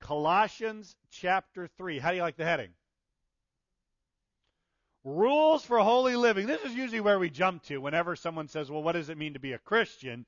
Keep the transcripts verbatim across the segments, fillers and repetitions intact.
Colossians chapter three. How do you like the heading? Rules for holy living. This is usually where we jump to whenever someone says, well, what does it mean to be a Christian?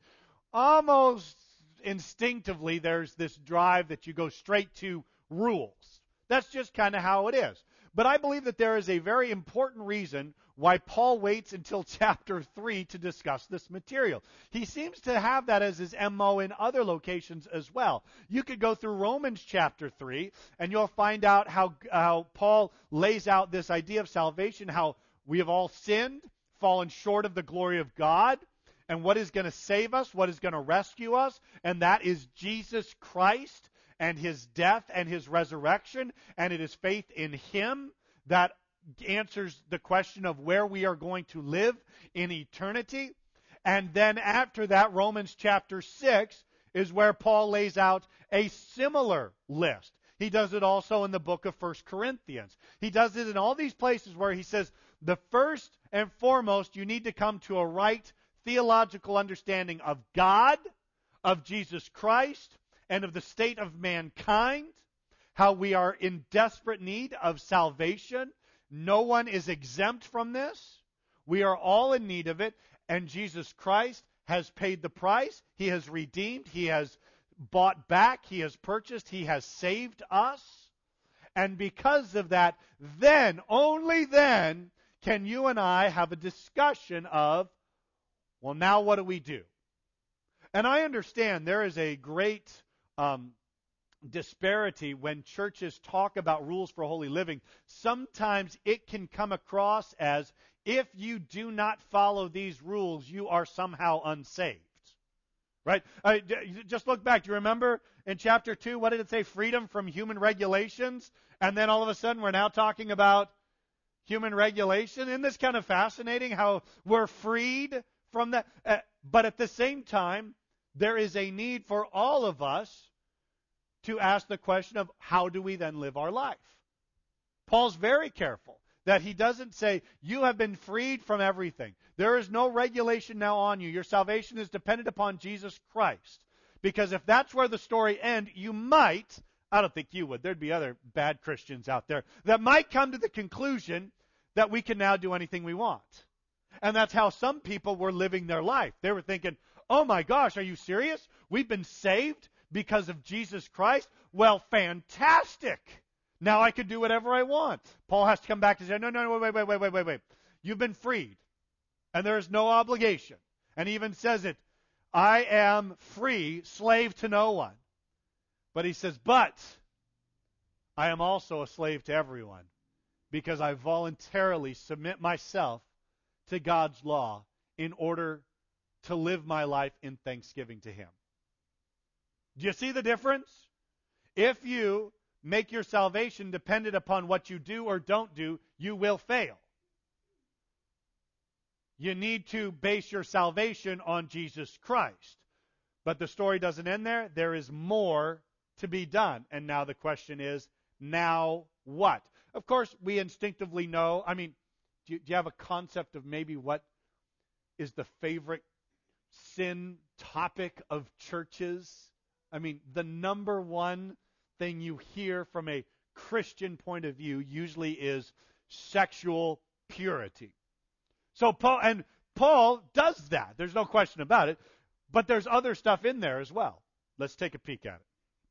Almost instinctively, there's this drive that you go straight to rules. That's just kind of how it is. But I believe that there is a very important reason why Paul waits until chapter three to discuss this material. He seems to have that as his M O in other locations as well. You could go through Romans chapter three, and you'll find out how, how Paul lays out this idea of salvation, how we have all sinned, fallen short of the glory of God, and what is going to save us, what is going to rescue us, and that is Jesus Christ and his death and his resurrection, and it is faith in him that answers the question of where we are going to live in eternity. And then after that, Romans chapter six is where Paul lays out a similar list. He does it also in the book of First Corinthians. He does it in all these places where he says, the first and foremost, you need to come to a right theological understanding of God, of Jesus Christ, and of the state of mankind, how we are in desperate need of salvation. No one is exempt from this. We are all in need of it, and Jesus Christ has paid the price. He has redeemed. He has bought back. He has purchased. He has saved us. And because of that, then, only then, can you and I have a discussion of, well, now what do we do? And I understand there is a great Um, disparity when churches talk about rules for holy living. Sometimes it can come across as, if you do not follow these rules, you are somehow unsaved. Right? Uh, just look back. Do you remember in chapter two, what did it say? Freedom from human regulations. And then all of a sudden we're now talking about human regulation. Isn't this kind of fascinating how we're freed from that? Uh, but at the same time, there is a need for all of us to ask the question of, how do we then live our life? Paul's very careful that he doesn't say, you have been freed from everything. There is no regulation now on you. Your salvation is dependent upon Jesus Christ. Because if that's where the story ends, you might, I don't think you would, there'd be other bad Christians out there, that might come to the conclusion that we can now do anything we want. And that's how some people were living their life. They were thinking, oh my gosh, are you serious? We've been saved because of Jesus Christ? Well, fantastic. Now I can do whatever I want. Paul has to come back and say, no, no, no, wait, wait, wait, wait, wait, wait. You've been freed. And there is no obligation. And he even says it, I am free, slave to no one. But he says, but I am also a slave to everyone, because I voluntarily submit myself to God's law in order to live my life in thanksgiving to him. Do you see the difference? If you make your salvation dependent upon what you do or don't do, you will fail. You need to base your salvation on Jesus Christ. But the story doesn't end there. There is more to be done. And now the question is, now what? Of course, we instinctively know. I mean, do you, do you have a concept of maybe what is the favorite sin topic of churches? I mean, the number one thing you hear from a Christian point of view usually is sexual purity. So Paul, and Paul does that. There's no question about it. But there's other stuff in there as well. Let's take a peek at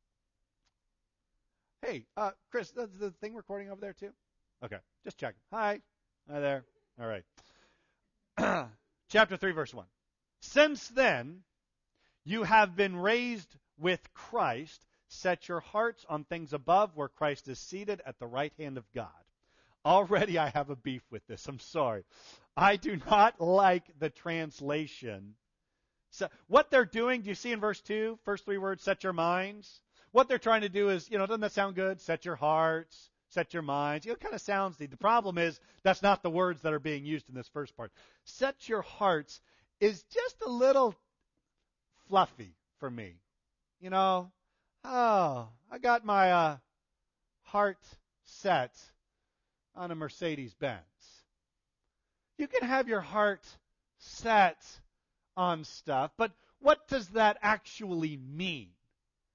it. Hey, uh, Chris, is the thing recording over there too? Okay, just checking. Hi. Hi there. All right. Chapter three, verse one. Since then, you have been raised with Christ. Set your hearts on things above, where Christ is seated at the right hand of God. Already I have a beef with this. I'm sorry. I do not like the translation. So what they're doing, do you see in verse two, first three words, set your minds? What they're trying to do is, you know, doesn't that sound good? Set your hearts, set your minds. You know, it kind of sounds neat. The problem is that's not the words that are being used in this first part. Set your hearts is just a little fluffy for me. You know, oh, I got my uh, heart set on a Mercedes-Benz. You can have your heart set on stuff, but what does that actually mean?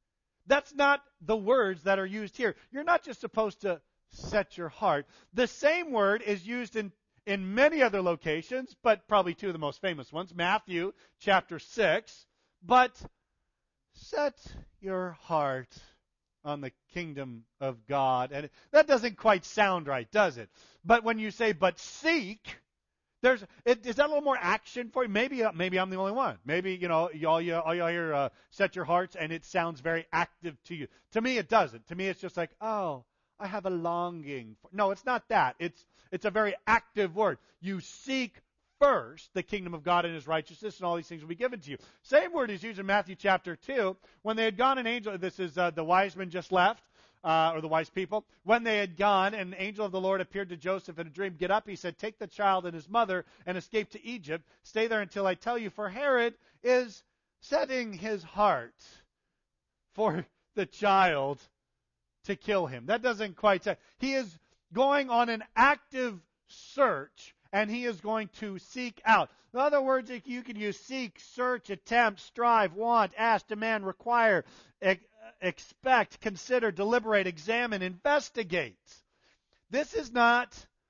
That's not the words that are used here. You're not just supposed to set your heart. The same word is used in, in many other locations, but probably two of the most famous ones. Matthew chapter six. But set your heart on the kingdom of God. And that doesn't quite sound right, does it? But when you say, but seek, there's, it, is that a little more action for you? Maybe, uh, maybe I'm the only one. Maybe, you know, all you, all you hear, uh, set your hearts, and it sounds very active to you. To me, it doesn't. To me, it's just like, oh, I have a longing for. No, it's not that. It's, it's a very active word. You seek first the kingdom of God and his righteousness, and all these things will be given to you. Same word is used in Matthew chapter two. When they had gone, an angel, this is uh, the wise men just left, uh, or the wise people. When they had gone, an angel of the Lord appeared to Joseph in a dream. Get up, he said, take the child and his mother and escape to Egypt. Stay there until I tell you, for Herod is setting his heart for the child to kill him. That doesn't quite say. He is going on an active search, and he is going to seek out. In other words, you can use seek, search, attempt, strive, want, ask, demand, require, ex- expect, consider, deliberate, examine, investigate. This is not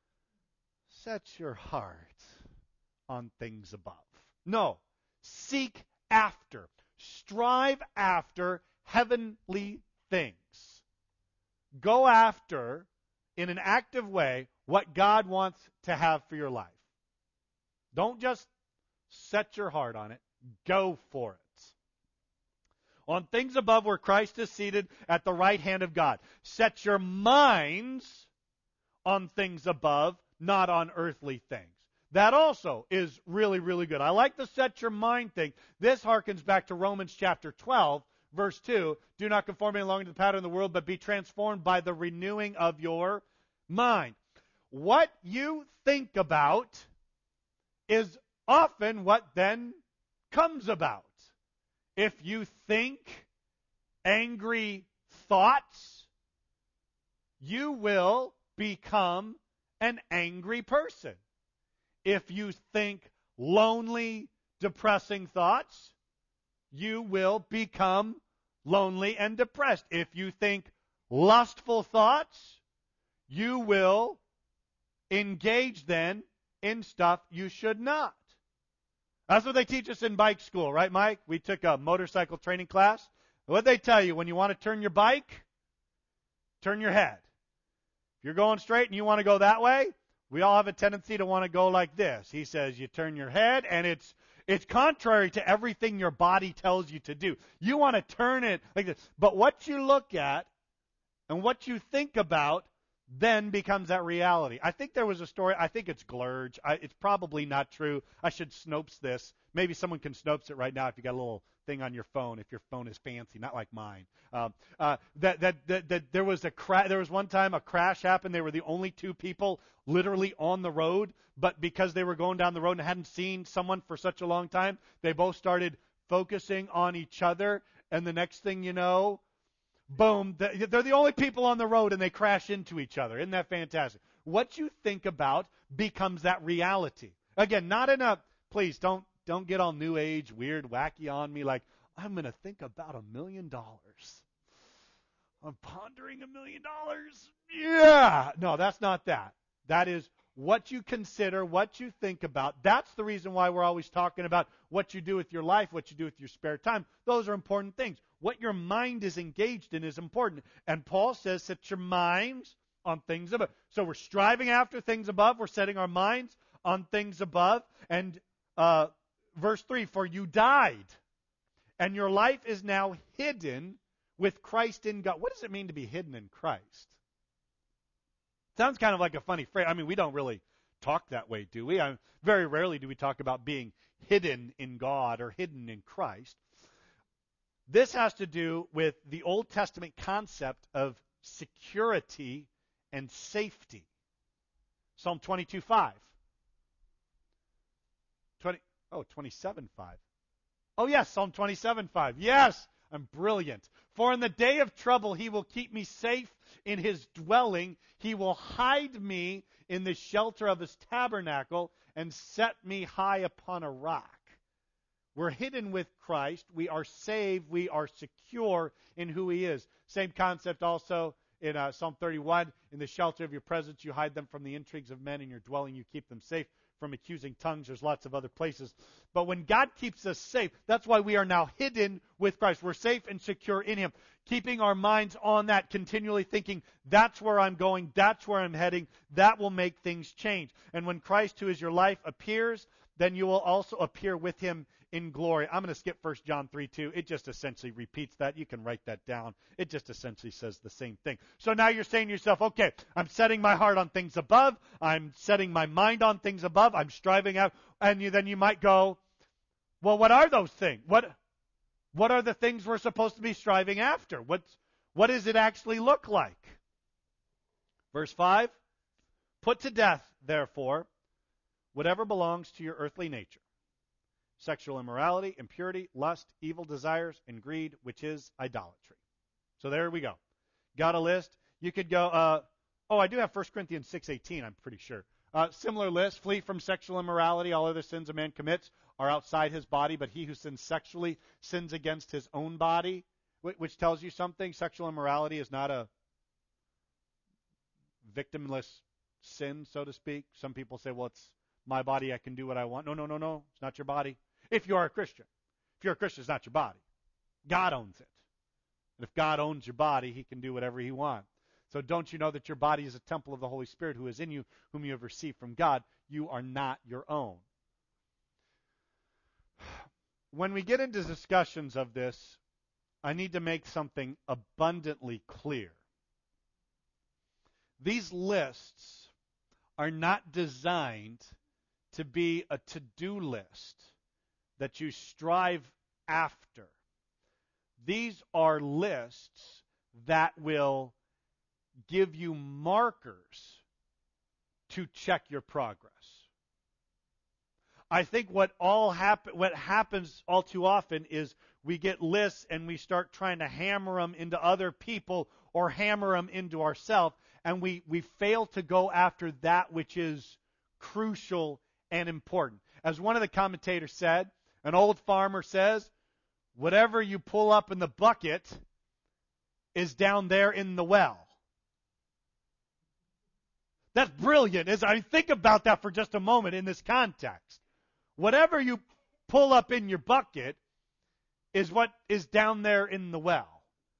set your heart on things above. No, seek after, strive after heavenly things. Go after, in an active way, what God wants to have for your life. Don't just set your heart on it. Go for it. On things above where Christ is seated at the right hand of God. Set your minds on things above, not on earthly things. That also is really, really good. I like the set your mind thing. This harkens back to Romans chapter twelve, verse two. Do not conform any longer to the pattern of the world, but be transformed by the renewing of your mind. What you think about is often what then comes about. If you think angry thoughts, you will become an angry person. If you think lonely, depressing thoughts, you will become lonely and depressed. If you think lustful thoughts, you will engage then in stuff you should not. That's what they teach us in bike school, right, Mike? We took a motorcycle training class. What they tell you when you want to turn your bike? Turn your head. If you're going straight and you want to go that way, we all have a tendency to want to go like this. He says you turn your head, and it's it's contrary to everything your body tells you to do. You want to turn it like this. But what you look at and what you think about then becomes that reality. I think there was a story. I think it's Glurge. I, it's probably not true. I should Snopes this. Maybe someone can Snopes it right now if you got a little thing on your phone, if your phone is fancy, not like mine. Um, uh, that, that that that there was a cra- There was one time a crash happened. They were the only two people literally on the road, but because they were going down the road and hadn't seen someone for such a long time, they both started focusing on each other. And the next thing you know, boom, they're the only people on the road and they crash into each other. Isn't that fantastic? What you think about becomes that reality. Again, not in a, please don't don't get all new age, weird, wacky on me like, I'm going to think about a million dollars. I'm pondering a million dollars. Yeah. No, that's not that. That is what you consider, what you think about. That's the reason why we're always talking about what you do with your life, what you do with your spare time. Those are important things. What your mind is engaged in is important. And Paul says, set your minds on things above. So we're striving after things above. We're setting our minds on things above. And uh, verse three, for you died, and your life is now hidden with Christ in God. What does it mean to be hidden in Christ? Sounds kind of like a funny phrase. I mean, we don't really talk that way, do we? I mean, very rarely do we talk about being hidden in God or hidden in Christ. This has to do with the Old Testament concept of security and safety. Psalm twenty-two five. twenty, oh, twenty-seven five. Oh, yes, Psalm twenty-seven five. Yes, I'm brilliant. For in the day of trouble he will keep me safe in his dwelling. He will hide me in the shelter of his tabernacle and set me high upon a rock. We're hidden with Christ. We are saved. We are secure in who he is. Same concept also in uh, Psalm thirty-one. In the shelter of your presence, you hide them from the intrigues of men. In your dwelling, you keep them safe from accusing tongues. There's lots of other places. But when God keeps us safe, that's why we are now hidden with Christ. We're safe and secure in him. Keeping our minds on that, continually thinking, that's where I'm going, that's where I'm heading, that will make things change. And when Christ, who is your life, appears, then you will also appear with him in glory. I'm going to skip First John three two. It just essentially repeats that. You can write that down. It just essentially says the same thing. So now you're saying to yourself, okay, I'm setting my heart on things above. I'm setting my mind on things above. I'm striving out. And you, then you might go, well, what are those things? What, what are the things we're supposed to be striving after? What, what does it actually look like? Verse five, put to death, therefore, whatever belongs to your earthly nature. Sexual immorality, impurity, lust, evil desires, and greed, which is idolatry. So there we go. Got a list. You could go, uh, oh, I do have First Corinthians six eighteen, I'm pretty sure. Uh, similar list. Flee from sexual immorality. All other sins a man commits are outside his body, but he who sins sexually sins against his own body, which tells you something. Sexual immorality is not a victimless sin, so to speak. Some people say, well, it's my body, I can do what I want. No, no, no, no. It's not your body. If you are a Christian. If you're a Christian, it's not your body. God owns it. And if God owns your body, he can do whatever he wants. So don't you know that your body is a temple of the Holy Spirit who is in you, whom you have received from God? You are not your own. When we get into discussions of this, I need to make something abundantly clear. These lists are not designed to be a to-do list that you strive after. These are lists that will give you markers to check your progress. I think what all happen, what happens all too often is we get lists and we start trying to hammer them into other people or hammer them into ourselves, and we, we fail to go after that which is crucial and important. As one of the commentators said, an old farmer says, whatever you pull up in the bucket is down there in the well. That's brilliant. As I think about that for just a moment in this context. Whatever you pull up in your bucket is what is down there in the well.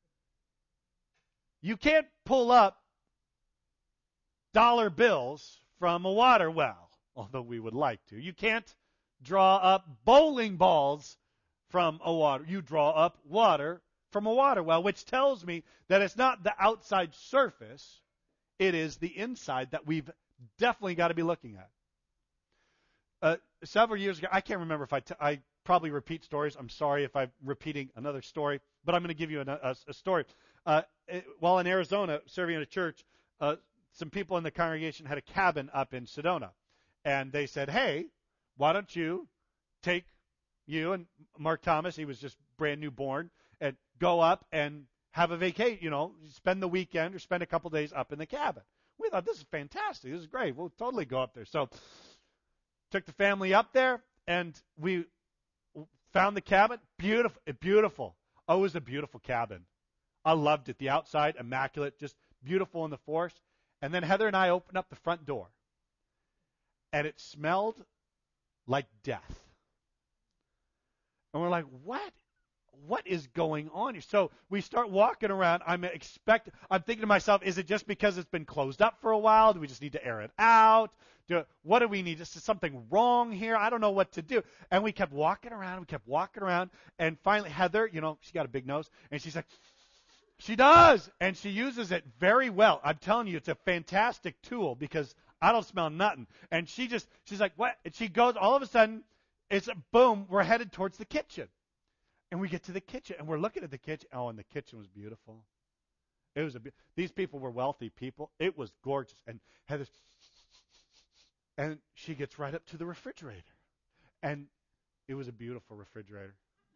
You can't pull up dollar bills from a water well, although we would like to. You can't draw up bowling balls from a water. You draw up water from a water well, which tells me that it's not the outside surface. It is the inside that we've definitely got to be looking at. Uh, several years ago, I can't remember if I, t- I probably repeat stories. I'm sorry if I'm repeating another story, but I'm going to give you a, a, a story. Uh, it, while in Arizona, serving at a church, uh, some people in the congregation had a cabin up in Sedona. And they said, hey, why don't you take you and Mark Thomas, he was just brand new born, and go up and have a vacation, you know, spend the weekend or spend a couple days up in the cabin. We thought, this is fantastic. This is great. We'll totally go up there. So took the family up there, and we found the cabin. Beautiful. Beautiful. Oh, it was a beautiful cabin. I loved it. The outside, immaculate, just beautiful in the forest. And then Heather and I opened up the front door, and it smelled like death. And we're like, what? What is going on here? So we start walking around. I'm expect. I'm thinking to myself, is it just because it's been closed up for a while? Do we just need to air it out? Do, what do we need? Is something wrong here? I don't know what to do. And we kept walking around. We kept walking around. And finally, Heather, you know, she got a big nose. And she's like, she does. And she uses it very well. I'm telling you, it's a fantastic tool because I don't smell nothing. And she just, she's like, what? And she goes, all of a sudden, it's a boom, we're headed towards the kitchen. And we get to the kitchen, and we're looking at the kitchen. Oh, and the kitchen was beautiful. It was a. These people were wealthy people. It was gorgeous. And Heather, and she gets right up to the refrigerator, and it was a beautiful refrigerator.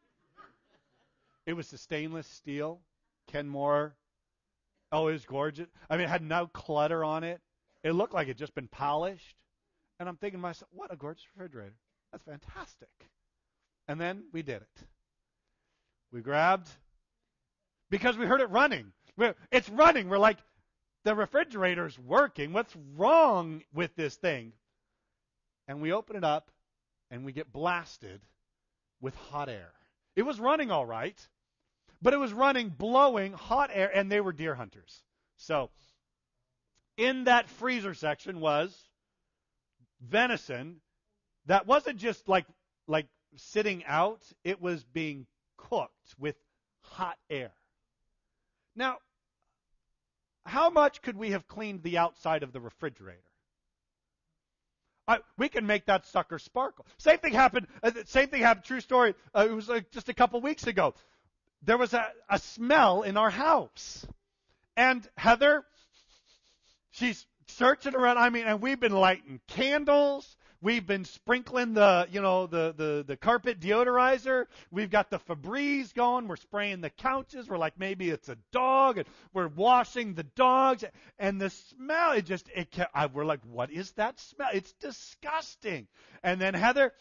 It was the stainless steel, Kenmore. Oh, it was gorgeous. I mean, it had no clutter on it. It looked like it had just been polished. And I'm thinking to myself, what a gorgeous refrigerator. That's fantastic. And then we did it. We grabbed, because we heard it running. We're, it's running. We're like, the refrigerator's working. What's wrong with this thing? And we open it up, and we get blasted with hot air. It was running all right, but it was running, blowing hot air, and they were deer hunters. So in that freezer section was venison that wasn't just like like sitting out. It was being cooked with hot air. Now, how much could we have cleaned the outside of the refrigerator? I, we can make that sucker sparkle. Same thing happened. Uh, same thing happened. True story. Uh, it was like just a couple weeks ago. There was a, a smell in our house, and Heather, she's searching around. I mean, and we've been lighting candles. We've been sprinkling the, you know, the, the, the carpet deodorizer. We've got the Febreze going. We're spraying the couches. We're like, maybe it's a dog, and we're washing the dogs. And the smell, it just, it kept, I, we're like, what is that smell? It's disgusting. And then Heather,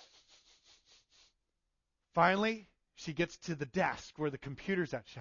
finally, she gets to the desk where the computer's at.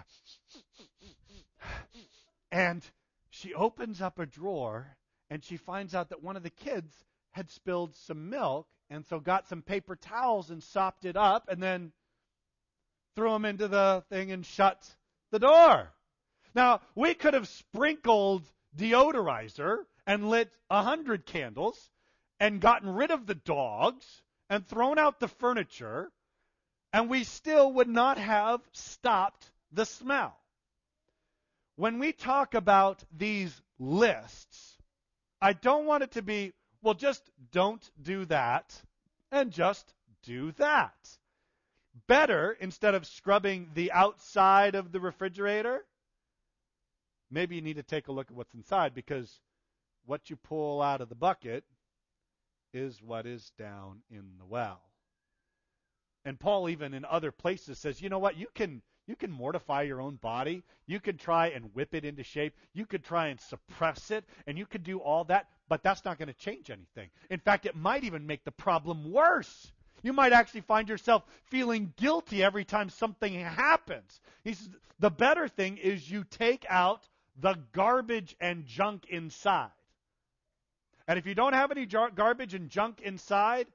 And she opens up a drawer, and she finds out that one of the kids had spilled some milk, and so got some paper towels and sopped it up, and then threw them into the thing and shut the door. Now, we could have sprinkled deodorizer and lit a hundred candles and gotten rid of the dogs and thrown out the furniture, and we still would not have stopped the smell. When we talk about these lists, I don't want it to be, well, just don't do that and just do that. Better, instead of scrubbing the outside of the refrigerator, maybe you need to take a look at what's inside, because what you pull out of the bucket is what is down in the well. And Paul, even in other places, says, you know what, you can you can mortify your own body. You can try and whip it into shape. You could try and suppress it, and you could do all that, but that's not going to change anything. In fact, it might even make the problem worse. You might actually find yourself feeling guilty every time something happens. He says, the better thing is you take out the garbage and junk inside. And if you don't have any jar- garbage and junk inside,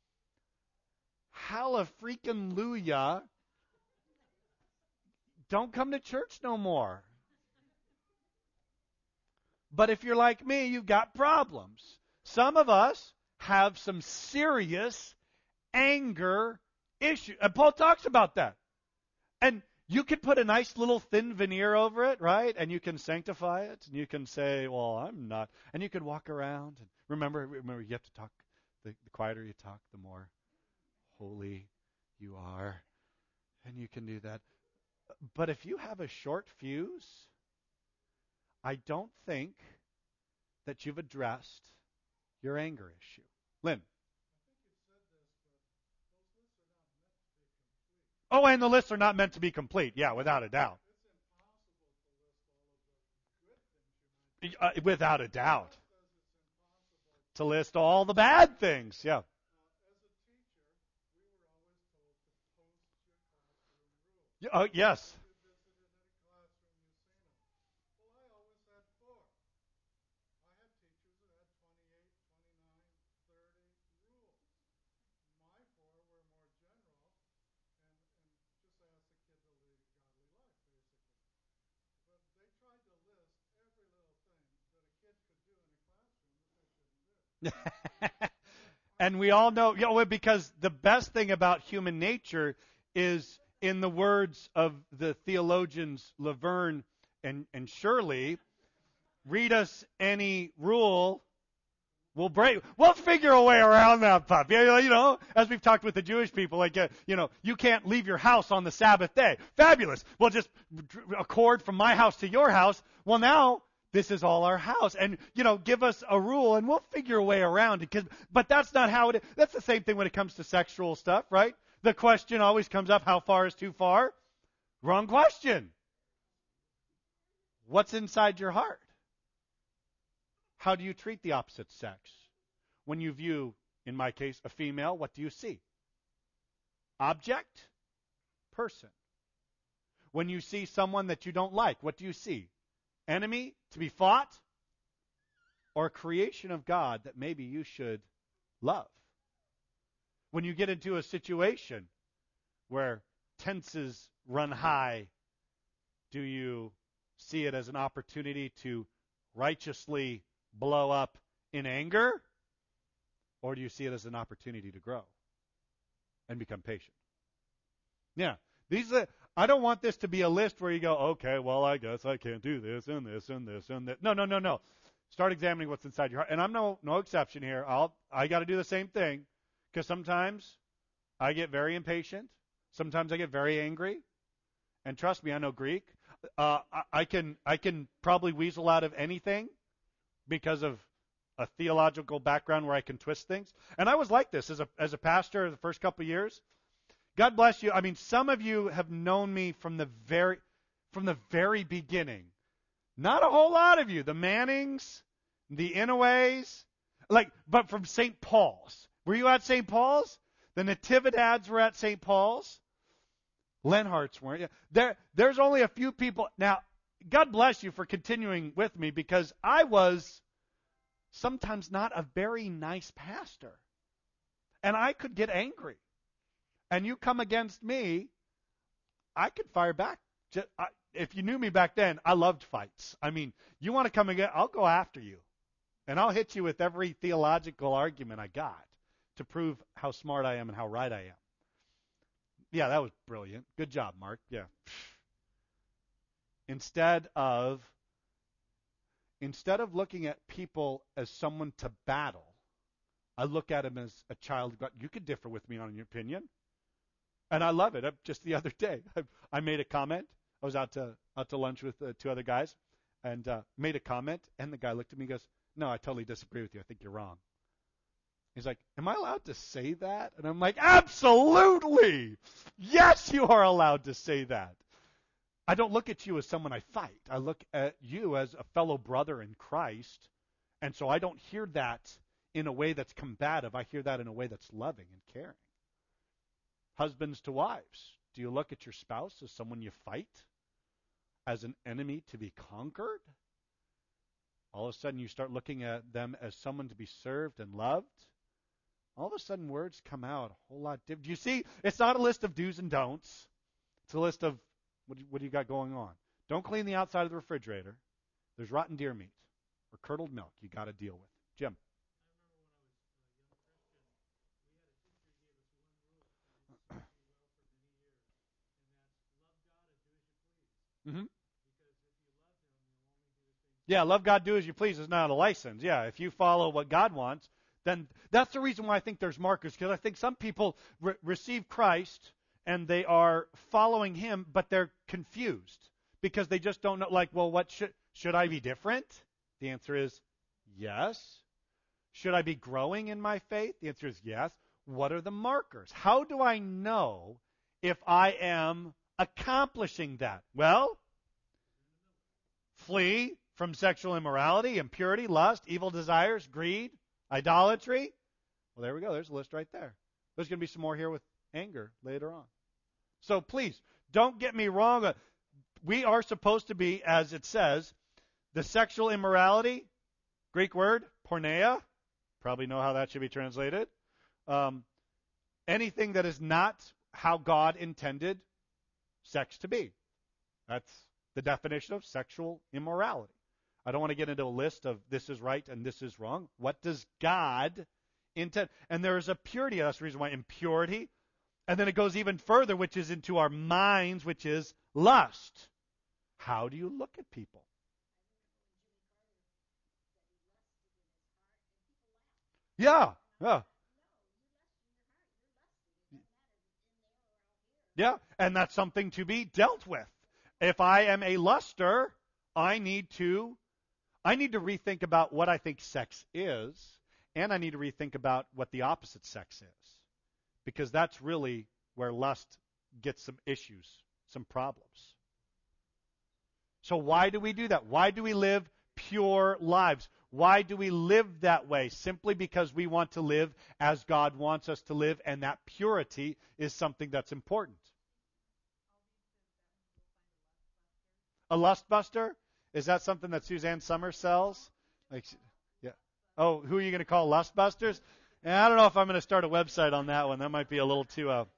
hallelujah, don't come to church no more. But if you're like me, you've got problems. Some of us have some serious anger issues. And Paul talks about that. And you can put a nice little thin veneer over it, right? And you can sanctify it. And you can say, well, I'm not. And you can walk around. And remember, remember, you have to talk. The, the quieter you talk, the more holy you are. And you can do that. But if you have a short fuse, I don't think that you've addressed your anger issue. Lynn. Oh, and the lists are not meant to be complete. Yeah, without a doubt. Uh, without a doubt. To list all the bad things. Yeah. Oh, yes. And we all know, you know, because the best thing about human nature is, in the words of the theologians Laverne and, and Shirley, read us any rule, we'll break. We'll figure a way around that pup. You know, as we've talked with the Jewish people, like, uh, you know, you can't leave your house on the Sabbath day. Fabulous. We'll just accord from my house to your house. Well, now this is all our house. And, you know, give us a rule and we'll figure a way around it. Cause, but that's not how it is. That's the same thing when it comes to sexual stuff, right? The question always comes up, how far is too far? Wrong question. What's inside your heart? How do you treat the opposite sex? When you view, in my case, a female, what do you see? Object, person. When you see someone that you don't like, what do you see? Enemy to be fought, or a creation of God that maybe you should love? When you get into a situation where tenses run high, do you see it as an opportunity to righteously blow up in anger? Or do you see it as an opportunity to grow and become patient? Yeah. These are, I don't want this to be a list where you go, okay, well, I guess I can't do this and this and this and that. No, no, no, no. Start examining what's inside your heart. And I'm no no exception here. I'll I got to do the same thing, because sometimes I get very impatient. Sometimes I get very angry. And trust me, I know Greek. Uh, I, I can I can probably weasel out of anything because of a theological background where I can twist things. And I was like this as a as a pastor the first couple of years. God bless you. I mean, some of you have known me from the very from the very beginning. Not a whole lot of you. The Mannings, the Inaways, like, but from Saint Paul's. Were you at Saint Paul's? The Natividads were at Saint Paul's. Lenhart's weren't. Yeah. There, there's only a few people. Now, God bless you for continuing with me, because I was sometimes not a very nice pastor. And I could get angry. And you come against me, I could fire back. Just, I, if you knew me back then, I loved fights. I mean, you want to come again, I'll go after you. And I'll hit you with every theological argument I got to prove how smart I am and how right I am. Yeah, that was brilliant. Good job, Mark. Yeah. Instead of instead of looking at people as someone to battle, I look at them as a child of God. You could differ with me on your opinion. And I love it. Just the other day, I, I made a comment. I was out to out to lunch with uh, two other guys, and uh, made a comment. And the guy looked at me and goes, "No, I totally disagree with you. I think you're wrong." He's like, "Am I allowed to say that?" And I'm like, "Absolutely! Yes, you are allowed to say that." I don't look at you as someone I fight. I look at you as a fellow brother in Christ. And so I don't hear that in a way that's combative. I hear that in a way that's loving and caring. Husbands to wives, do you look at your spouse as someone you fight? As an enemy to be conquered? All of a sudden you start looking at them as someone to be served and loved? All of a sudden words come out a whole lot different. Do you see? It's not a list of do's and don'ts. It's a list of what do, you, what do you got going on. Don't clean the outside of the refrigerator. There's rotten deer meat or curdled milk you got to deal with. Jim. Mm-hmm. Yeah, love God, do as you please is not a license. Yeah, if you follow what God wants, then that's the reason why I think there's markers, because I think some people re- receive Christ and they are following Him, but they're confused because they just don't know, like, well, what should, should I be different? The answer is yes. Should I be growing in my faith? The answer is yes. What are the markers? How do I know if I am accomplishing that? Well, flee from sexual immorality, impurity, lust, evil desires, greed, idolatry. Well, there we go. There's a list right there. There's going to be some more here with anger later on. So please, don't get me wrong. We are supposed to be, as it says, the sexual immorality, Greek word, porneia. Probably know how that should be translated. Um, anything that is not how God intended sex to be. That's the definition of sexual immorality. I don't want to get into a list of this is right and this is wrong. What does God intend? And there is a purity. That's the reason why impurity. And then it goes even further, which is into our minds, which is lust. How do you look at people? Yeah, yeah. Yeah, and that's something to be dealt with. If I am a luster, I need to I need to rethink about what I think sex is, and I need to rethink about what the opposite sex is. Because that's really where lust gets some issues, some problems. So why do we do that? Why do we live pure lives. Why do we live that way? Simply because we want to live as God wants us to live, and that purity is something that's important. A lust buster? Is that something that Suzanne Summers sells? Like, yeah. Oh, who are you going to call lust busters? And I don't know if I'm going to start a website on that one. That might be a little too. Uh...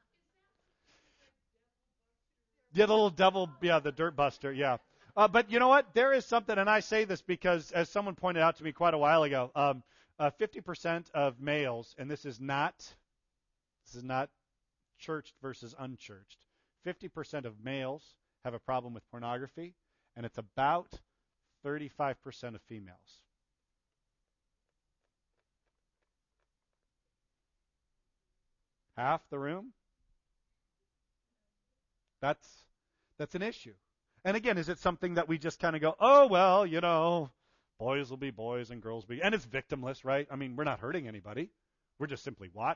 Yeah, the little devil. Yeah, the dirt buster. Yeah. Uh, but you know what? There is something, and I say this because, as someone pointed out to me quite a while ago, um, uh, fifty percent of males, and this is not, this is not churched versus unchurched. fifty percent of males have a problem with pornography, and it's about thirty-five percent of females. Half the room. That's that's an issue. And again, is it something that we just kind of go, oh, well, you know, boys will be boys and girls will be, and it's victimless, right? I mean, we're not hurting anybody. We're just simply watch.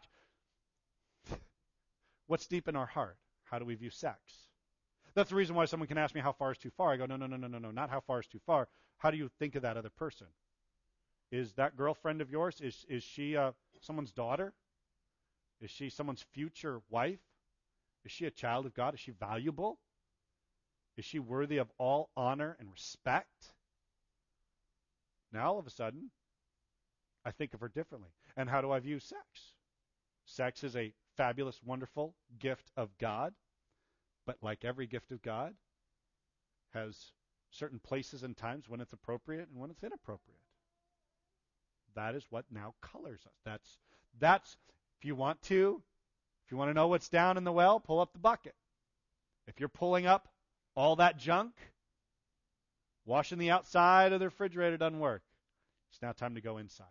What's deep in our heart? How do we view sex? That's the reason why someone can ask me how far is too far. I go, no, no, no, no, no, no, not how far is too far. How do you think of that other person? Is that girlfriend of yours, is is she uh, someone's daughter? Is she someone's future wife? Is she a child of God? Is she valuable? Is she worthy of all honor and respect? Now, all of a sudden, I think of her differently. And how do I view sex? Sex is a fabulous, wonderful gift of God, but like every gift of God, has certain places and times when it's appropriate and when it's inappropriate. That is what now colors us. That's that's if you want to, if you want to know what's down in the well, pull up the bucket. If you're pulling up all that junk, washing the outside of the refrigerator doesn't work. It's now time to go inside.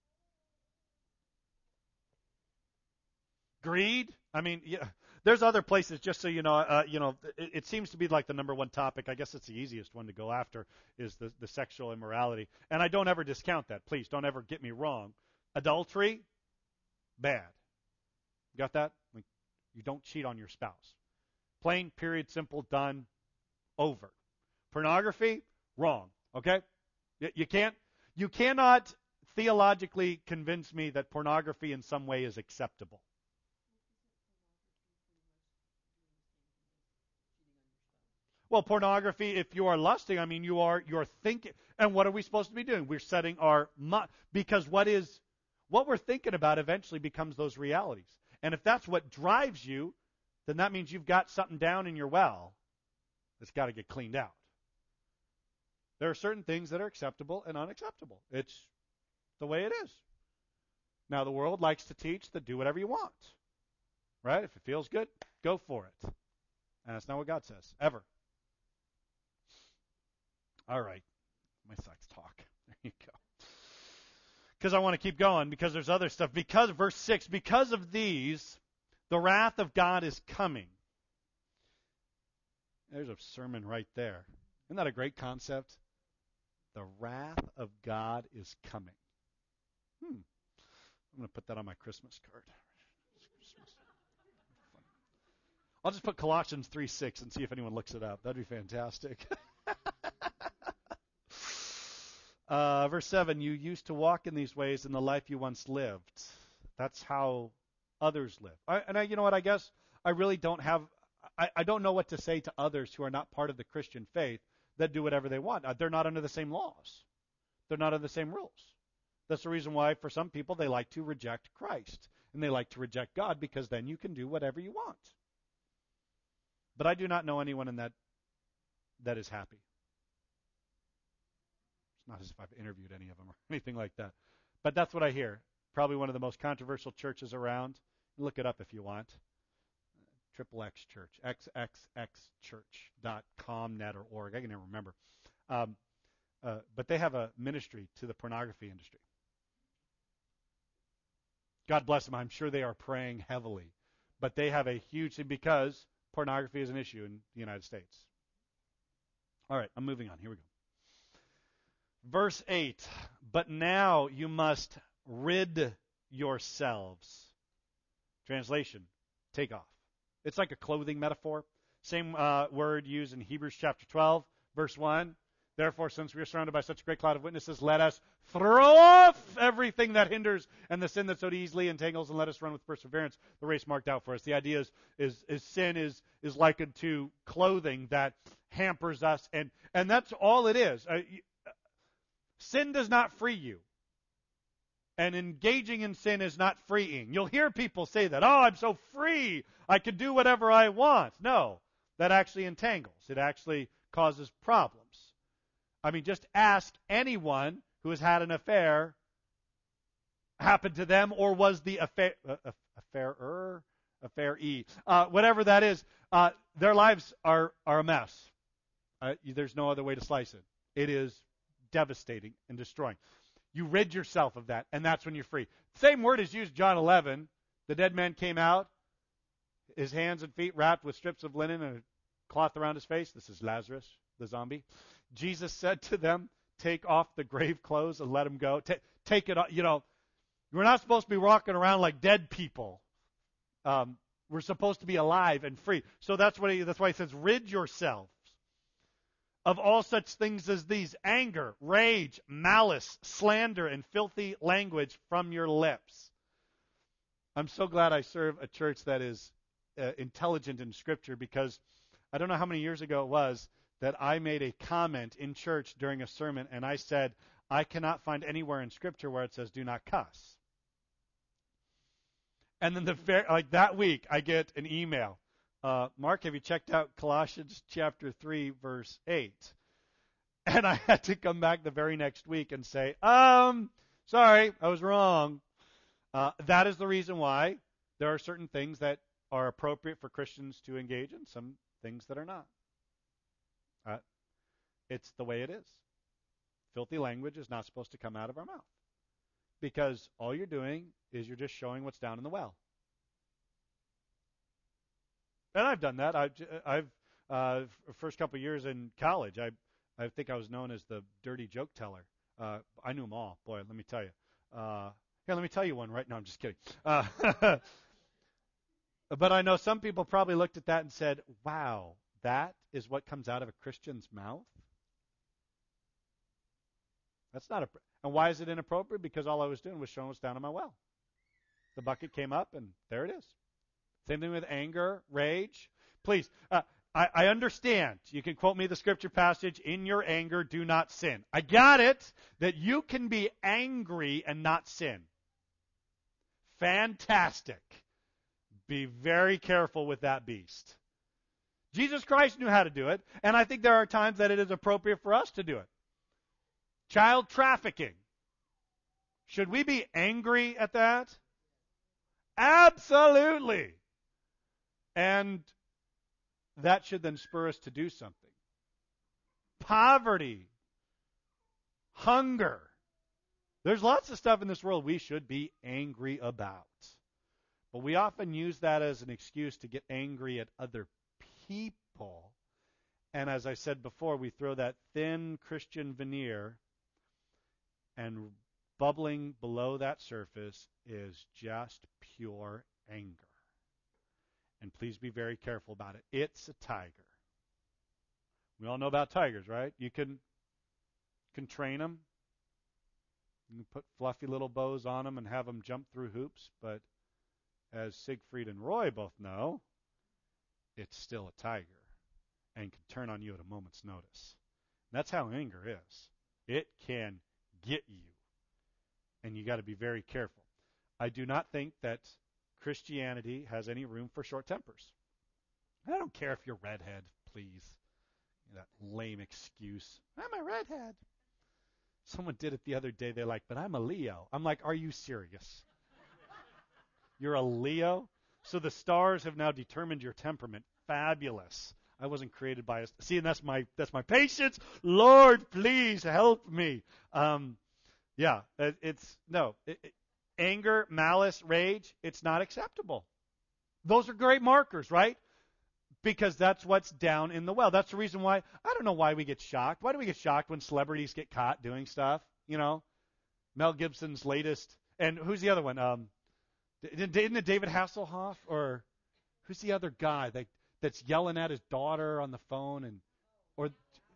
Greed. I mean, yeah, there's other places. Just so you know, uh, you know, it, it seems to be like the number one topic. I guess it's the easiest one to go after is the the sexual immorality. And I don't ever discount that. Please don't ever get me wrong. Adultery, bad. Got that? Like, you don't cheat on your spouse. Plain, period, simple, done. Over. Pornography, wrong. Okay? You, you can't, you cannot theologically convince me that pornography in some way is acceptable. Well, pornography, if you are lusting, I mean, you are you're thinking. And what are we supposed to be doing? We're setting our because what is what we're thinking about eventually becomes those realities. And if that's what drives you, then that means you've got something down in your well. It's got to get cleaned out. There are certain things that are acceptable and unacceptable. It's the way it is. Now, the world likes to teach that do whatever you want. Right? If it feels good, go for it. And that's not what God says, ever. All right. My sex talk. There you go. Because I want to keep going, because there's other stuff. Because, verse six, because of these, the wrath of God is coming. There's a sermon right there. Isn't that a great concept? The wrath of God is coming. Hmm. I'm going to put that on my Christmas card. Christmas. I'll just put Colossians three six and see if anyone looks it up. That'd be fantastic. uh, verse seven, you used to walk in these ways in the life you once lived. That's how others live. I, and I, you know what, I guess I really don't have I, I don't know what to say to others who are not part of the Christian faith that do whatever they want. They're not under the same laws. They're not under the same rules. That's the reason why for some people they like to reject Christ and they like to reject God, because then you can do whatever you want. But I do not know anyone in that that is happy. It's not as if I've interviewed any of them or anything like that. But that's what I hear. Probably one of the most controversial churches around. Look it up if you want. Triple X Church, X X X church dot com net or org. I can never remember. Um, uh, but they have a ministry to the pornography industry. God bless them. I'm sure they are praying heavily. But they have a huge thing because pornography is an issue in the United States. All right, I'm moving on. Here we go. Verse eight, but now you must rid yourselves. Translation, take off. It's like a clothing metaphor. Same uh, word used in Hebrews chapter twelve, verse one. Therefore, since we are surrounded by such a great cloud of witnesses, let us throw off everything that hinders and the sin that so easily entangles, and let us run with perseverance the race marked out for us. The idea is, is, is sin is, is likened to clothing that hampers us, and, and that's all it is. Uh, sin does not free you. And engaging in sin is not freeing. You'll hear people say that, oh, I'm so free, I can do whatever I want. No, that actually entangles. It actually causes problems. I mean, just ask anyone who has had an affair, happened to them, or was the affair, uh, affairer, affair-e, uh, whatever that is, uh, their lives are, are a mess. Uh, there's no other way to slice it. It is devastating and destroying. You rid yourself of that, and that's when you're free. Same word is used John eleven. The dead man came out, his hands and feet wrapped with strips of linen and a cloth around his face. This is Lazarus, the zombie. Jesus said to them, take off the grave clothes and let him go. Ta- take it off. You know, we're not supposed to be walking around like dead people. Um, we're supposed to be alive and free. So that's what he, that's why he says, rid yourselves of all such things as these: anger, rage, malice, slander, and filthy language from your lips. I'm so glad I serve a church that is uh, intelligent in Scripture, because I don't know how many years ago it was that I made a comment in church during a sermon, and I said, I cannot find anywhere in Scripture where it says do not cuss. And then the very, like that week, I get an email. Uh, Mark, have you checked out Colossians chapter three, verse eight? And I had to come back the very next week and say, um, sorry, I was wrong. Uh, that is the reason why there are certain things that are appropriate for Christians to engage in, some things that are not. Uh, it's the way it is. Filthy language is not supposed to come out of our mouth, because all you're doing is you're just showing what's down in the well. And I've done that. I've, I've uh, first couple of years in college, I, I think I was known as the dirty joke teller. Uh, I knew them all. Boy, let me tell you. Uh, here, let me tell you one right now. I'm just kidding. Uh, but I know some people probably looked at that and said, wow, that is what comes out of a Christian's mouth? That's not a. And why is it inappropriate? Because all I was doing was showing what's down in my well. The bucket came up, and there it is. Same thing with anger, rage. Please, uh, I, I understand. You can quote me the scripture passage, in your anger, do not sin. I got it, that you can be angry and not sin. Fantastic. Be very careful with that beast. Jesus Christ knew how to do it, and I think there are times that it is appropriate for us to do it. Child trafficking. Should we be angry at that? Absolutely. And that should then spur us to do something. Poverty. Hunger. There's lots of stuff in this world we should be angry about. But we often use that as an excuse to get angry at other people. And as I said before, we throw that thin Christian veneer, and bubbling below that surface is just pure anger. And please be very careful about it. It's a tiger. We all know about tigers, right? You can, can train them. You can put fluffy little bows on them and have them jump through hoops. But as Siegfried and Roy both know, it's still a tiger and can turn on you at a moment's notice. And that's how anger is. It can get you. And you got to be very careful. I do not think that Christianity has any room for short tempers. I don't care if you're redhead, please. That lame excuse. I'm a redhead. Someone did it the other day. They're like, but I'm a Leo. I'm like, are you serious? You're a Leo? So the stars have now determined your temperament. Fabulous. I wasn't created by a... See, and that's my that's my patience. Lord, please help me. Um, yeah, it, it's... No. It, it, anger, malice, rage, it's not acceptable. Those are great markers, right? Because that's what's down in the well. That's the reason why... I don't know why we get shocked. Why do we get shocked when celebrities get caught doing stuff? You know? Mel Gibson's latest... And who's the other one? Um, isn't it David Hasselhoff? Or who's the other guy that that's yelling at his daughter on the phone? And or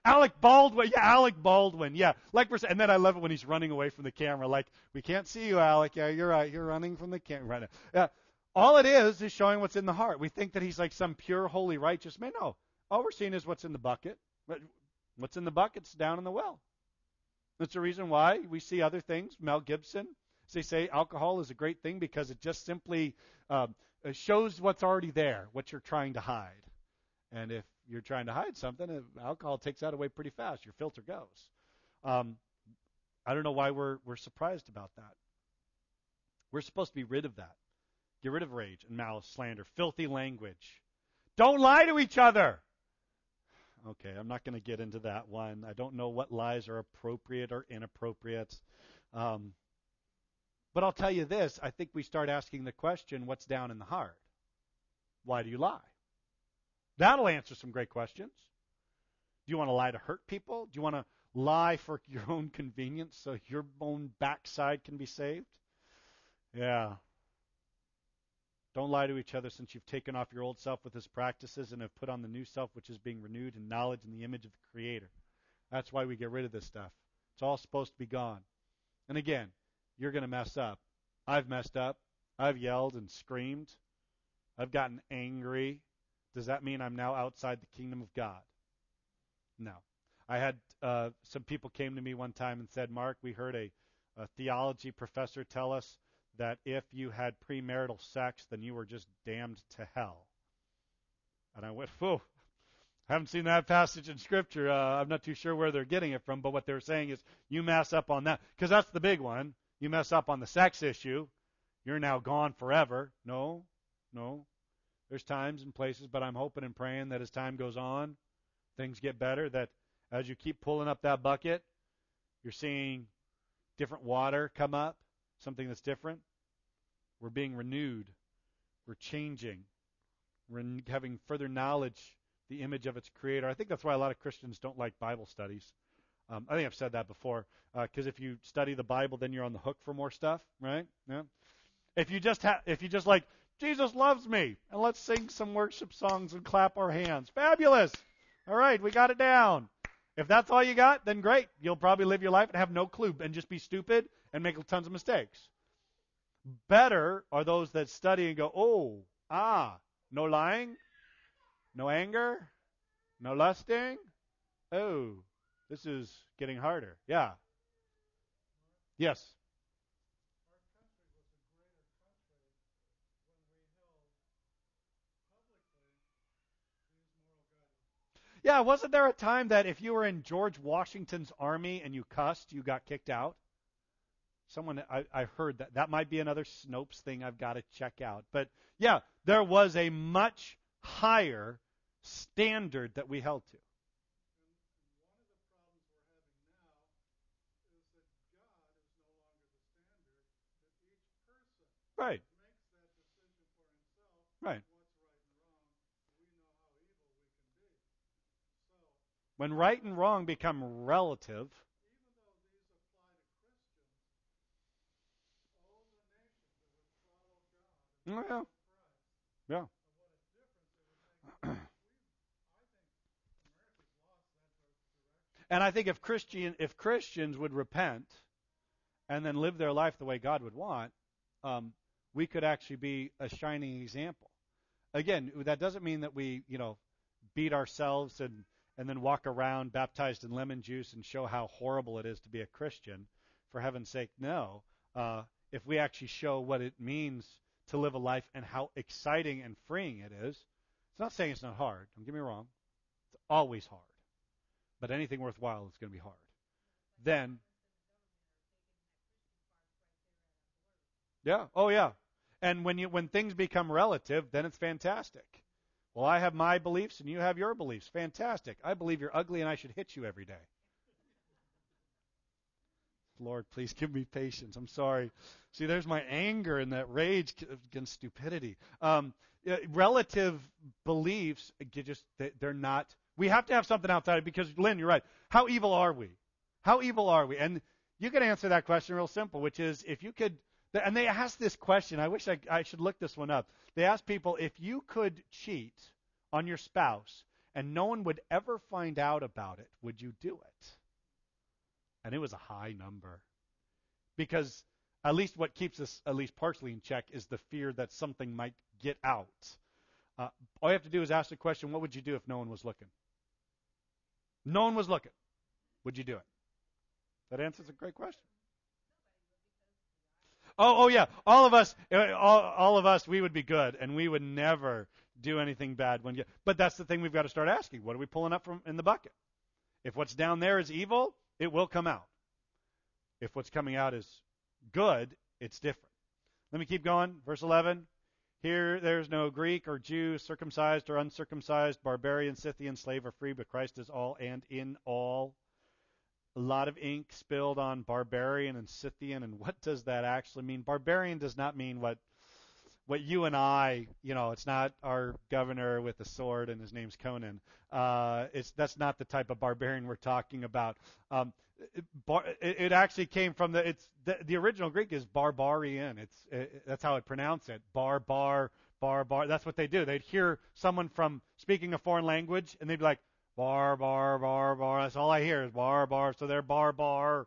Alec Baldwin. Yeah, Alec Baldwin. Yeah. Like we're saying, and then I love it when he's running away from the camera. Like, we can't see you, Alec. Yeah, you're right. You're running from the camera right now. Yeah. All it is is showing what's in the heart. We think that he's like some pure, holy, righteous man. No. All we're seeing is what's in the bucket. What's in the bucket's down in the well. That's the reason why we see other things. Mel Gibson, as they say, alcohol is a great thing because it just simply uh, shows what's already there, what you're trying to hide. And if you're trying to hide something, alcohol takes that away pretty fast. Your filter goes. Um, I don't know why we're we're surprised about that. We're supposed to be rid of that. Get rid of rage and malice, slander, filthy language. Don't lie to each other. Okay, I'm not going to get into that one. I don't know what lies are appropriate or inappropriate. Um, but I'll tell you this. I think we start asking the question, what's down in the heart? Why do you lie? That'll answer some great questions. Do you want to lie to hurt people? Do you want to lie for your own convenience so your own backside can be saved? Yeah. Don't lie to each other, since you've taken off your old self with its practices and have put on the new self, which is being renewed in knowledge in the image of the Creator. That's why we get rid of this stuff. It's all supposed to be gone. And again, you're going to mess up. I've messed up. I've yelled and screamed. I've gotten angry. Does that mean I'm now outside the kingdom of God? No. I had uh, some people came to me one time and said, Mark, we heard a, a theology professor tell us that if you had premarital sex, then you were just damned to hell. And I went, whoa, I haven't seen that passage in Scripture. Uh, I'm not too sure where they're getting it from, but what they're saying is you mess up on that, because that's the big one. You mess up on the sex issue, you're now gone forever. No, no. There's times and places, but I'm hoping and praying that as time goes on, things get better, that as you keep pulling up that bucket, you're seeing different water come up, something that's different. We're being renewed. We're changing. We're having further knowledge, the image of its Creator. I think that's why a lot of Christians don't like Bible studies. Um, I think I've said that before, because uh, if you study the Bible, then you're on the hook for more stuff, right? Yeah. If you just ha- if you just like, Jesus loves me, and let's sing some worship songs and clap our hands. Fabulous. All right, we got it down. If that's all you got, then great. You'll probably live your life and have no clue and just be stupid and make tons of mistakes. Better are those that study and go, oh, ah, no lying, no anger, no lusting. Oh, this is getting harder. Yeah. Yes. Yeah, wasn't there a time that if you were in George Washington's army and you cussed, you got kicked out? Someone, I, I heard that. That might be another Snopes thing I've got to check out. But yeah, there was a much higher standard that we held to. Right. Right. When right and wrong become relative, yeah, yeah. And I think if Christian, if Christians would repent and then live their life the way God would want, um, we could actually be a shining example. Again, that doesn't mean that we, you know, beat ourselves and and then walk around baptized in lemon juice and show how horrible it is to be a Christian. For heaven's sake, no. Uh, if we actually show what it means to live a life and how exciting and freeing it is, it's not saying it's not hard. Don't get me wrong. It's always hard. But anything worthwhile is going to be hard. Then, yeah, oh yeah. And when you when things become relative, then it's fantastic. Well, I have my beliefs and you have your beliefs. Fantastic. I believe you're ugly and I should hit you every day. Lord, please give me patience. I'm sorry. See, there's my anger and that rage against stupidity. Um, relative beliefs, just they're not. We have to have something outside of it because, Lynn, you're right. How evil are we? How evil are we? And you can answer that question real simple, which is if you could. And they ask this question. I wish I, I should look this one up. They ask people, if you could cheat on your spouse and no one would ever find out about it, would you do it? And it was a high number. Because at least what keeps us at least partially in check is the fear that something might get out. Uh, all you have to do is ask the question, what would you do if no one was looking? No one was looking. Would you do it? That answers a great question. Oh, oh yeah. All of us, all, all of us, we would be good, and we would never do anything bad. When you, but that's the thing we've got to start asking. What are we pulling up from in the bucket? If what's down there is evil, it will come out. If what's coming out is good, it's different. Let me keep going. Verse eleven. Here there's no Greek or Jew, circumcised or uncircumcised, barbarian, Scythian, slave or free, but Christ is all and in all. A lot of ink spilled on barbarian and Scythian, and what does that actually mean? Barbarian does not mean what what you and I, you know, it's not our governor with a sword and his name's Conan. Uh, it's that's not the type of barbarian we're talking about. Um, it, bar, it, it actually came from the it's the, the original Greek is barbarian. It's it, that's how it pronounced it. Bar bar bar bar. That's what they do. They'd hear someone from speaking a foreign language, and they'd be like bar bar bar bar. That's all I hear is bar bar. So they're barbarians.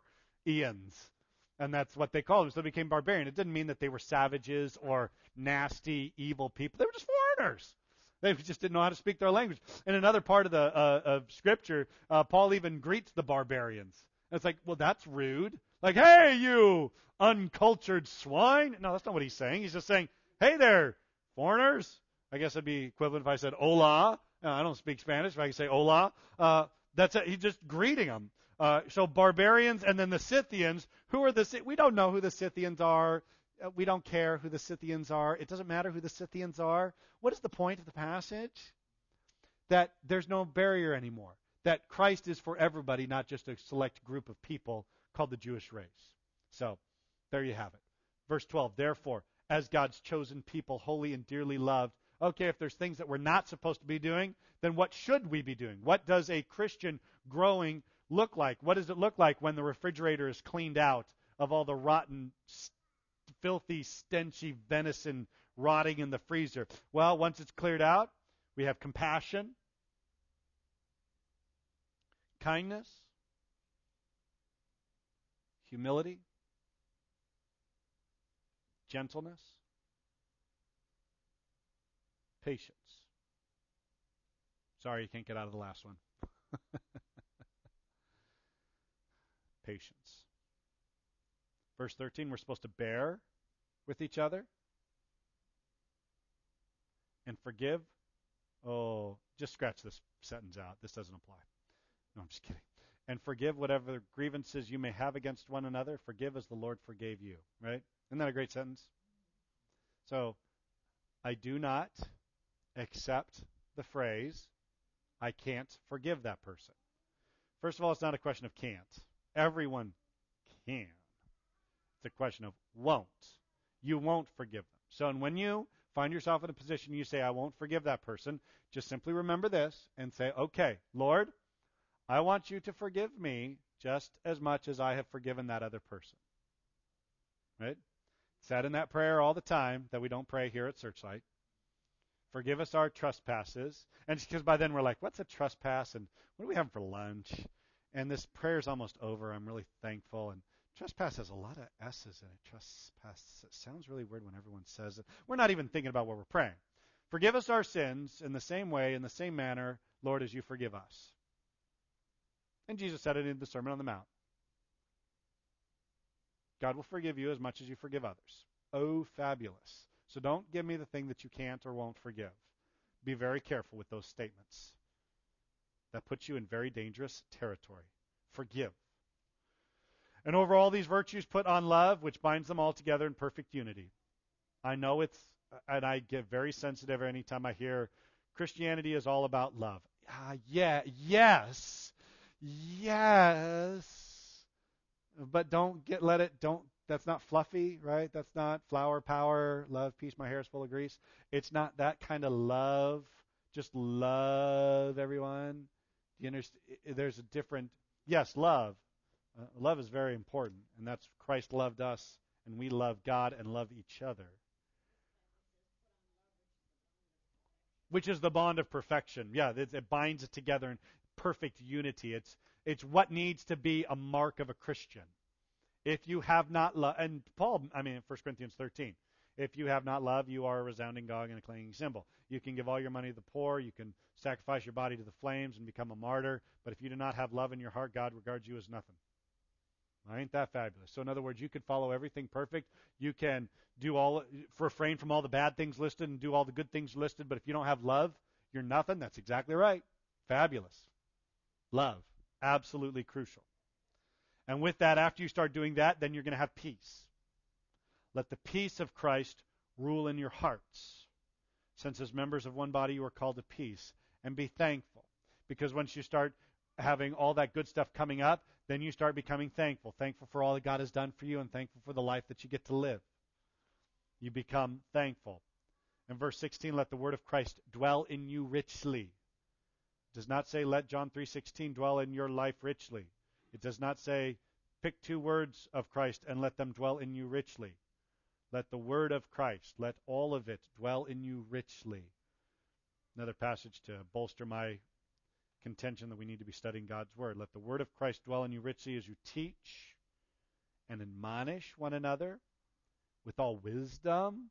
And that's what they called them. So they became barbarian. It didn't mean that they were savages or nasty, evil people. They were just foreigners. They just didn't know how to speak their language. In another part of the uh, of Scripture, uh, Paul even greets the barbarians. And it's like, well, that's rude. Like, hey, you uncultured swine. No, that's not what he's saying. He's just saying, hey there, foreigners. I guess it'd be equivalent if I said hola. Uh, I don't speak Spanish, but I can say hola. Uh, that's a, he's just greeting them. Uh, so barbarians and then the Scythians. Who are the? We don't know who the Scythians are. Uh, we don't care who the Scythians are. It doesn't matter who the Scythians are. What is the point of the passage? That there's no barrier anymore. That Christ is for everybody, not just a select group of people called the Jewish race. So there you have it. Verse twelve. Therefore, as God's chosen people, holy and dearly loved. Okay, if there's things that we're not supposed to be doing, then what should we be doing? What does a Christian growing look like? What does it look like when the refrigerator is cleaned out of all the rotten, st- filthy, stenchy venison rotting in the freezer? Well, once it's cleared out, we have compassion, kindness, humility, gentleness, patience. Sorry, you can't get out of the last one. Patience. Verse thirteen, we're supposed to bear with each other and forgive. Oh, just scratch this sentence out. This doesn't apply. No, I'm just kidding. And forgive whatever grievances you may have against one another. Forgive as the Lord forgave you. Right? Isn't that a great sentence? So, I do not accept the phrase, I can't forgive that person. First of all, it's not a question of can't. Everyone can. It's a question of won't. You won't forgive them. So and when you find yourself in a position you say, I won't forgive that person, just simply remember this and say, okay, Lord, I want you to forgive me just as much as I have forgiven that other person. Right? Said in that prayer all the time that we don't pray here at Searchlight. Forgive us our trespasses. And because by then we're like, what's a trespass? And what are we having for lunch? And this prayer is almost over. I'm really thankful. And trespass has a lot of S's in it. Trespass. It sounds really weird when everyone says it. We're not even thinking about what we're praying. Forgive us our sins in the same way, in the same manner, Lord, as you forgive us. And Jesus said it in the Sermon on the Mount. God will forgive you as much as you forgive others. Oh, fabulous. So don't give me the thing that you can't or won't forgive. Be very careful with those statements. That puts you in very dangerous territory. Forgive. And over all these virtues put on love, which binds them all together in perfect unity. I know it's, and I get very sensitive any time I hear Christianity is all about love. Ah, yeah, yes, yes. But don't get, let it, don't, that's not fluffy, right? That's not flower power, love, peace, my hair is full of grease. It's not that kind of love. Just love everyone. You understand? There's a different, yes, love. Uh, love is very important, and that's Christ loved us, and we love God and love each other. which is the bond of perfection. Yeah, it, it binds it together in perfect unity. It's it's what needs to be a mark of a Christian. If you have not love, and Paul, I mean, First Corinthians thirteen, if you have not love, you are a resounding gong and a clanging cymbal. You can give all your money to the poor, you can sacrifice your body to the flames and become a martyr, but if you do not have love in your heart, God regards you as nothing. Ain't that fabulous? So in other words, you can follow everything perfect. You can do all, refrain from all the bad things listed and do all the good things listed, but if you don't have love, you're nothing. That's exactly right. Fabulous. Love. Absolutely crucial. And with that, after you start doing that, then you're going to have peace. Let the peace of Christ rule in your hearts. Since as members of one body you are called to peace. And be thankful. Because once you start having all that good stuff coming up, then you start becoming thankful. Thankful for all that God has done for you and thankful for the life that you get to live. You become thankful. In verse sixteen, let the word of Christ dwell in you richly. It does not say let John three sixteen dwell in your life richly. It does not say pick two words of Christ and let them dwell in you richly. Let the word of Christ, let all of it dwell in you richly. Another passage to bolster my contention that we need to be studying God's word. Let the word of Christ dwell in you richly as you teach and admonish one another with all wisdom.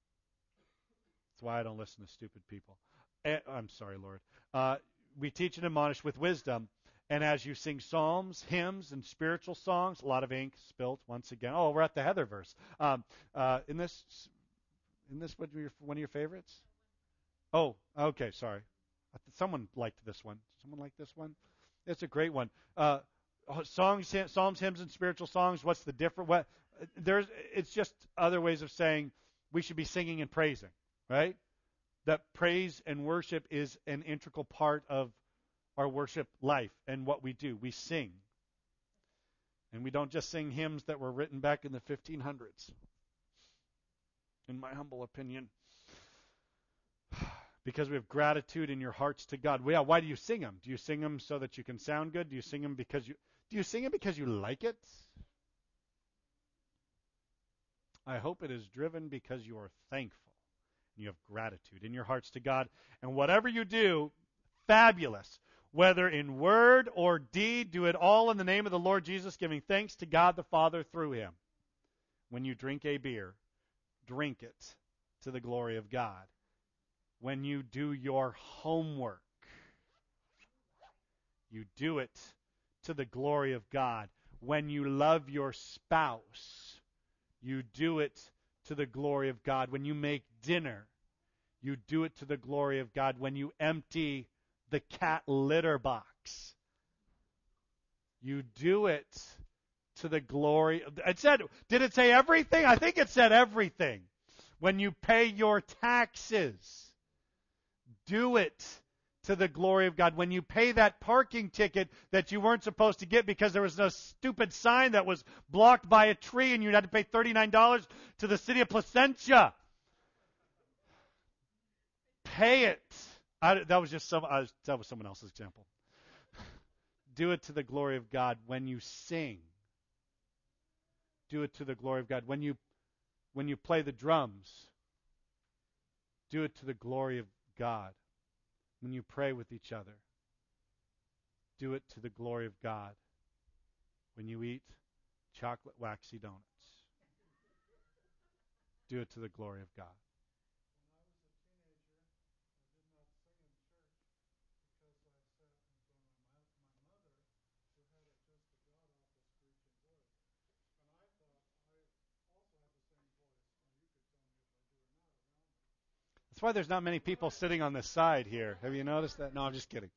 That's why I don't listen to stupid people. Eh, I'm sorry, Lord. Uh, we teach and admonish with wisdom. And as you sing psalms, hymns, and spiritual songs, a lot of ink spilt once again. Oh, we're at the Heather verse. Um, uh, in this, in this, what your, one of your favorites? Oh, okay, sorry. Someone liked this one. Someone liked this one? It's a great one. Uh, songs, psalms, hymns, and spiritual songs. What's the different? What? There's. It's just other ways of saying we should be singing and praising, right? That praise and worship is an integral part of our worship life and what we do. We sing. And we don't just sing hymns that were written back in the fifteen hundreds, in my humble opinion. Because we have gratitude in your hearts to God. Well, yeah, why do you sing them? Do you sing them so that you can sound good? Do you sing them because you do you sing it because you like it? I hope it is driven because you are thankful and you have gratitude in your hearts to God. And whatever you do, fabulous. Whether in word or deed, do it all in the name of the Lord Jesus, giving thanks to God the Father through him. When you drink a beer, drink it to the glory of God. When you do your homework, you do it to the glory of God. When you love your spouse, you do it to the glory of God. When you make dinner, you do it to the glory of God. When you empty the cat litter box, you do it to the glory of, it said, did it say everything? I think it said everything. When you pay your taxes, do it to the glory of God. When you pay that parking ticket that you weren't supposed to get because there was a stupid sign that was blocked by a tree and you had to pay thirty-nine dollars to the city of Placentia, pay it. I, that was just some. I was, that was someone else's example. Do it to the glory of God. When you sing, do it to the glory of God. When you when you play the drums, do it to the glory of God. When you pray with each other, do it to the glory of God. When you eat chocolate waxy donuts, do it to the glory of God. That's why there's not many people sitting on this side here. Have you noticed that? No, I'm just kidding.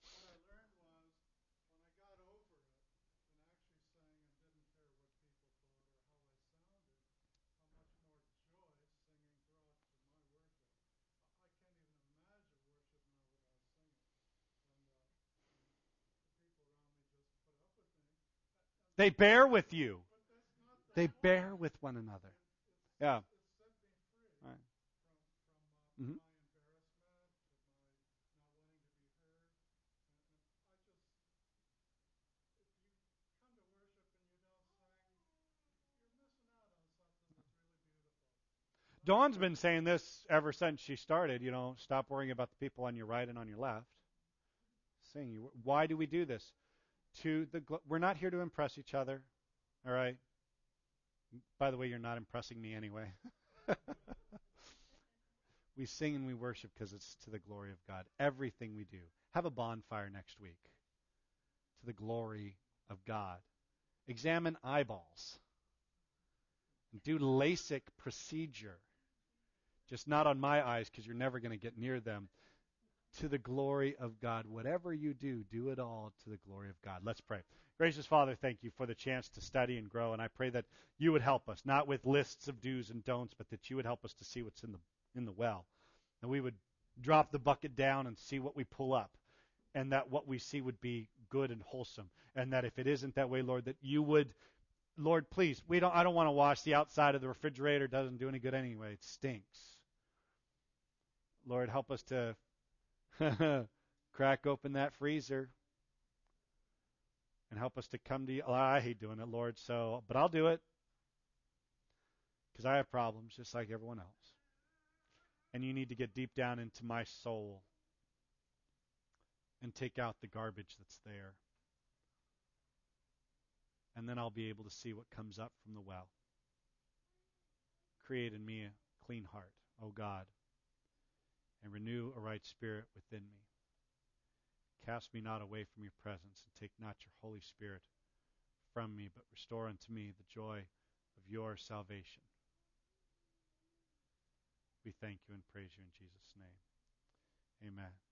They bear with you. They bear with one another. Yeah. Right. Mm-hmm. Dawn's been saying this ever since she started. You know, stop worrying about the people on your right and on your left. Saying, why do we do this? To the we're not here to impress each other. All right. By the way, you're not impressing me anyway. We sing and we worship because it's to the glory of God. Everything we do. Have a bonfire next week. To the glory of God. Examine eyeballs. Do LASIK procedure. Just not on my eyes because you're never going to get near them. To the glory of God. Whatever you do, do it all to the glory of God. Let's pray. Gracious Father, thank you for the chance to study and grow, and I pray that you would help us, not with lists of do's and don'ts, but that you would help us to see what's in the in the well. And we would drop the bucket down and see what we pull up, and that what we see would be good and wholesome. And that if it isn't that way, Lord, that you would, Lord, please, we don't I don't want to wash the outside of the refrigerator. It doesn't do any good anyway. It stinks. Lord, help us to crack open that freezer and help us to come to you. Oh, I hate doing it, Lord, so but I'll do it because I have problems just like everyone else. And you need to get deep down into my soul and take out the garbage that's there. And then I'll be able to see what comes up from the well. Create in me a clean heart, O God, and renew a right spirit within me. Cast me not away from your presence, and take not your Holy Spirit from me, but restore unto me the joy of your salvation. We thank you and praise you in Jesus' name. Amen.